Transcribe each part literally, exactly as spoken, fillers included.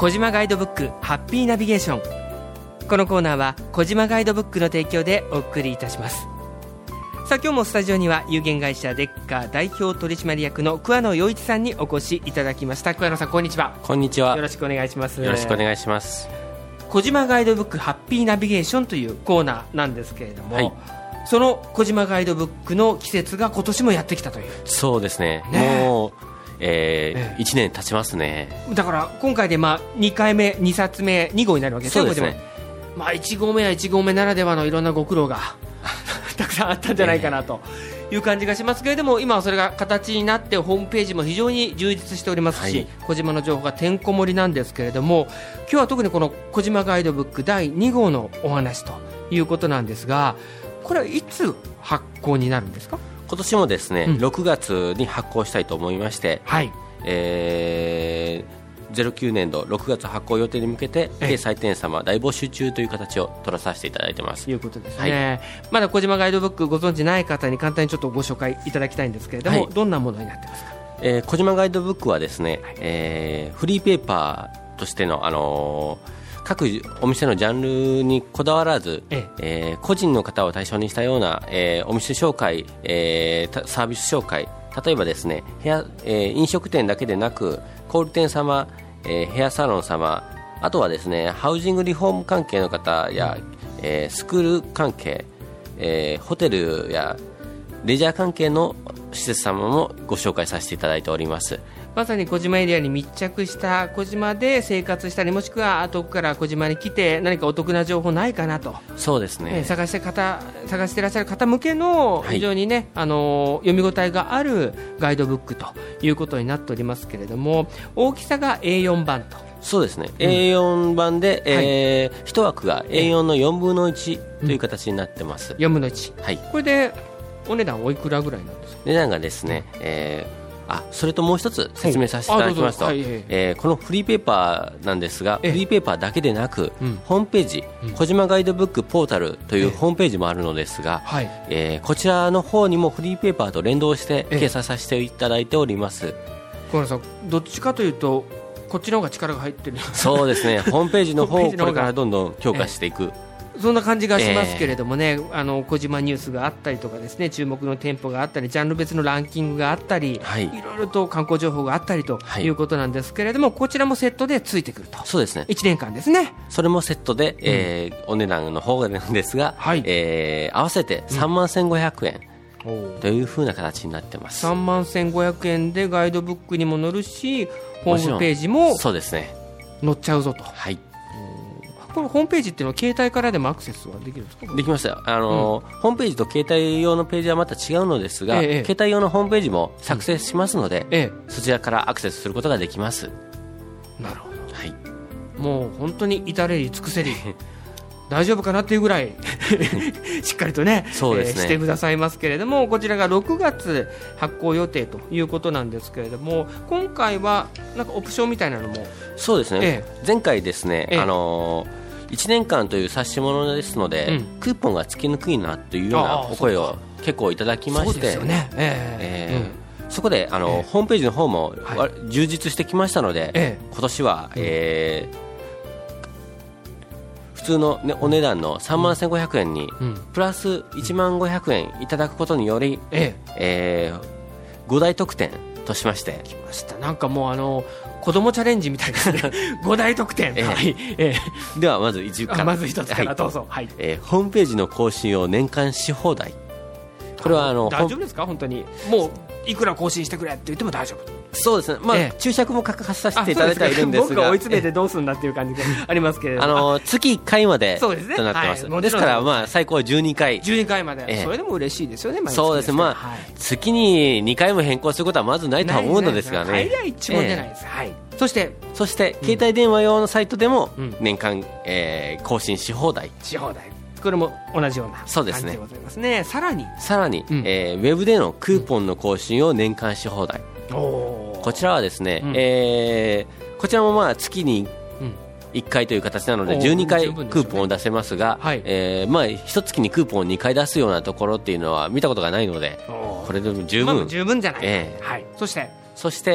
小島ガイドブックハッピーナビゲーション。このコーナーは小島ガイドブックの提供でお送りいたします。さあ今日もスタジオには有限会社デッカ代表取締役の桑野陽一さんにお越しいただきました。桑野さん、こんにちは。 こんにちは。 よろしくお願いします。 よろしくお願いします。 小島ガイドブックハッピーナビゲーションというコーナーなんですけれども、はい、その小島ガイドブックの季節が今年もやってきたという。 そうですね、ねもう、えーえー、いちねん経ちますね。 だから今回でまあにかいめにさつめに号になるわけですね。 そうですね。 まあ、いち号目はいち号目ならではのいろんなご苦労がたくさんあったんじゃないかなという感じがしますけれども、今はそれが形になってホームページも非常に充実しておりますし、はい、小島の情報がてんこ盛りなんですけれども、今日は特にこの小島ガイドブックだいに号のお話ということなんですが、これはいつ発行になるんですか？ 今年もですね、うん、ろくがつに発行したいと思いまして、はい、えーゼロきゅうねんどろくがつ発行予定に向けて掲載店様大募集中という形を取らさせていただいてます。 ということですね、はい、まだ小島ガイドブックご存知ない方に簡単にちょっとご紹介いただきたいんですけれども、はい、どんなものになってますか？ えー、小島ガイドブックはですね、はい、えー、フリーペーパーとしての、あのー、各お店のジャンルにこだわらず、えええー、個人の方を対象にしたような、えー、お店紹介、えー、サービス紹介、例えばですね、部屋、えー、飲食店だけでなく小売店様、えー、ヘアサロン様、あとはですねハウジングリフォーム関係の方や、えー、スクール関係、えー、ホテルやレジャー関係の施設様もご紹介させていただいております。 まさに小島エリアに密着した小島で生活したり、もしくは遠くから小島に来て何かお得な情報ないかなと。 そうですね、 えー、探して方探していらっしゃる方向けの非常にね、はい、あのー、読み応えがあるガイドブックということになっておりますけれども、大きさが エーよん 版と。 そうですね、うん、エーよん 版で、えーはい、いち枠が エーよん のよんぶんのいちという形になってます、うん、 よんぶんのいち、 はい、 これでお値段おいくらぐらいなんですか？ 値段がですね、えーあそれともう一つ説明させていただきますと、はい、えー、このフリーペーパーなんですが、フリーペーパーだけでなく、うん、ホームページ、うん、小島ガイドブックポータルというホームページもあるのですが、はい、えー、こちらの方にもフリーペーパーと連動して掲載させていただいております。 小原さん、どっちかというとこっちの方が力が入ってる。 そうですね、ホームページの方をこれからどんどん強化していく、 そんな感じがしますけれどもね、えー、あの小島ニュースがあったりとかですね、注目の店舗があったり、ジャンル別のランキングがあったり、はい、いろいろと観光情報があったりということなんですけれども、はい、こちらもセットでついてくると。 そうですね、 いちねんかんですね。 それもセットで、えーうん、お値段の方なんですが、はい、えー、合わせてさんまんせんごひゃくえん、うん、というふうな形になってます。 さんまんせんごひゃくえんでガイドブックにも載るし、ホームページもそうですね、 載っちゃうぞと。 はい、 このホームページっていうのは携帯からでもアクセスはできるんですか？ できましたよ。あの、うん、ホームページと携帯用のページはまた違うのですが、ええ、携帯用のホームページも作成しますので、うん、ええ、そちらからアクセスすることができます。 なるほど、 はい、 もう本当に至れり尽くせり大丈夫かなっていうぐらいしっかりと ね, そうですね、 えー、してくださいますけれども、こちらがろくがつ発行予定ということなんですけれども、今回はなんかオプションみたいなのも。 そうですね、ええ、前回ですね、ええ、あのー、いちねんかんという冊子物ですので、うん、クーポンがつきにくいなというようなお声を結構いただきまして、そうですよね、えーえーうん、そこであの、ええ、ホームページの方も、はい、充実してきましたので、ええ、今年は、えー普通の、ね、お値段のさんまんせんごひゃくえんに、うん、プラスいちまんごひゃくえんいただくことにより、えええー、ご大特典としましてきました。なんかもうあの子供チャレンジみたいですねご大特典、えーはいえー、ではまず一からまず一つからどうぞ、はい、 えー、ホームページの更新を年間し放題。これはあの大丈夫ですか？本当にもういくら更新してくれって言っても大丈夫？ そうですね、まあええ、注釈も書かさせていただいてはいるんですが、 僕が追い詰めてどうするんだっていう感じがありますけれども、 あの月いっかいまでとなってます。 です、ね、はい、ですからまあ最高じゅうにかい、 じゅうにかいまで、ええ、それでも嬉しいですよね。 そうですね、まあ、はい、月ににかいも変更することはまずないとは思うのですがね、 大概一も出ないです、ええ、はい、そしてそして携帯電話用のサイトでも年間、うん、えー、更新し放題し放題、これも同じような感じでございますね。さらにさらに、うん、えー、ウェブでのクーポンの更新を年間し放題、うん、おこちらはですね、うん、えー、こちらもまあ月にいっかいという形なのでじゅうにかいクーポンを出せますが、はい、えー、まあいっ月にクーポンをにかい出すようなところっていうのは見たことがないので、これでも十分、 まあ、十分じゃないか、えーはい、そしてそして、うん、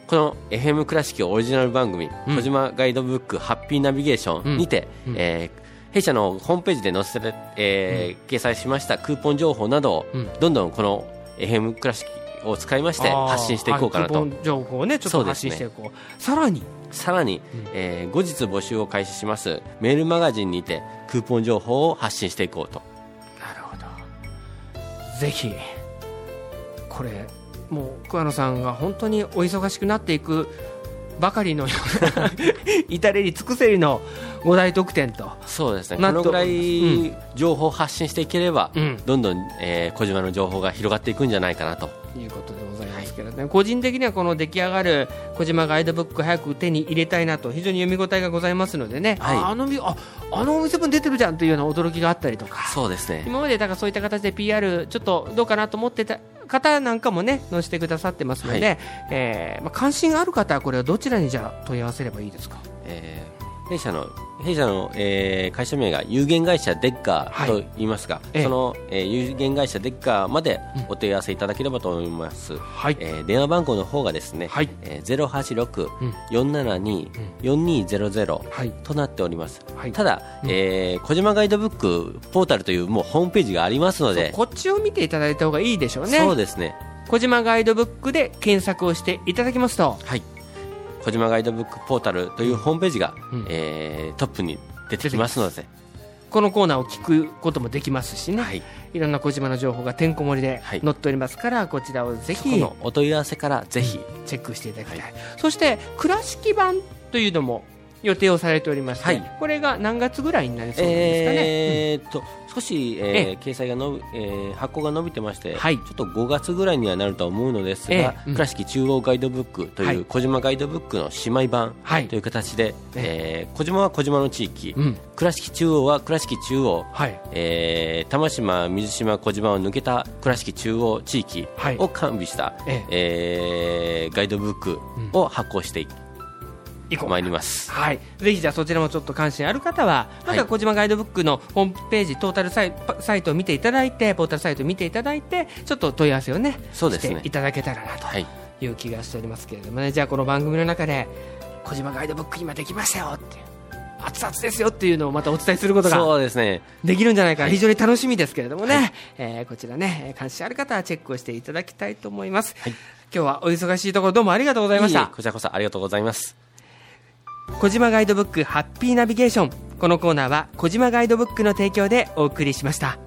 この エフエム 倉敷オリジナル番組、うん、小島ガイドブックハッピーナビゲーションにて、うんうん、えー、弊社のホームページで載せて、えーうん、掲載しましたクーポン情報などを、うん、どんどんこの エフエム 倉敷を使いまして発信していこうかなと。 クーポン情報をねちょっと発信していこう、ね、さらにさらに、うん、えー、後日募集を開始しますメールマガジンにてクーポン情報を発信していこうと。 なるほど。ぜひこれもう桑野さんが本当にお忙しくなっていくばかりの至れり尽くせりのご大特典と。 そうですね、このぐらい情報を発信していければ、うん、どんどん、えー、小島の情報が広がっていくんじゃないかなということでございますけれどね、はい、個人的にはこの出来上がる小島ガイドブック早く手に入れたいなと非常に読み応えがございますのでね、はい、あ, あ, のあ, あのお店分出てるじゃんというような驚きがあったりとか。 そうですね、 今までだからそういった形で ピーアール ちょっとどうかなと思ってた方なんかもね載せてくださってますので、はい、えーまあ、関心がある方はこれはどちらにじゃあ問い合わせればいいですか。 えー、弊社の弊社の、えー、会社名が有限会社デッカーと言いますが、はい、その、えー、有限会社デッカーまでお問い合わせいただければと思います、うん、はい、えー、電話番号の方がですね、はい、えー、ゼロはちろく よんななに よんにゼロゼロ となっております、はい、ただ、うん、えー、小島ガイドブックポータルというもうホームページがありますので、 こっちを見ていただいた方がいいでしょうね。 そうですね、 小島ガイドブックで検索をしていただきますと、 はい、小島ガイドブックポータルというホームページが、うん、えー、トップに出てきますので、 このコーナーを聞くこともできますしね、はい、いろんな小島の情報がてんこ盛りで載っておりますから、はい、こちらをぜひそこのお問い合わせからぜひ、うん、 チェックしていただきたい、はい、そして倉敷版というのも予定をされておりまして、はい、これが何月ぐらいになりそうなんですかね。 えーっと、うん、少し、えー、掲載がの、えー、発行が伸びてまして、はい、ちょっとごがつぐらいにはなると思うのですが、えーうん、倉敷中央ガイドブックという小島ガイドブックの姉妹版という形で、はい、えー、小島は小島の地域、うん、倉敷中央は倉敷中央、はい、えー、玉島、水島、小島を抜けた倉敷中央地域を完備した、はい、えーえー、ガイドブックを発行していく、うん参ります、 はい、ぜひじゃあそちらもちょっと関心ある方はまずは小島ガイドブックのホームページ、トータルサイ、サイトを見ていただいてポータルサイトを見ていただいてちょっと問い合わせをね、そうですねしていただけたらなという気がしておりますけれどもね、はい、じゃあこの番組の中で小島ガイドブック今できましたよって熱々ですよっていうのをまたお伝えすることがそうですねできるんじゃないか、はい、非常に楽しみですけれどもね、はい、えー、こちらね関心ある方はチェックをしていただきたいと思います、はい、今日はお忙しいところどうもありがとうございました。いいえ、 こちらこそありがとうございます。 小島ガイドブックハッピーナビゲーション、このコーナーは小島ガイドブックの提供でお送りしました。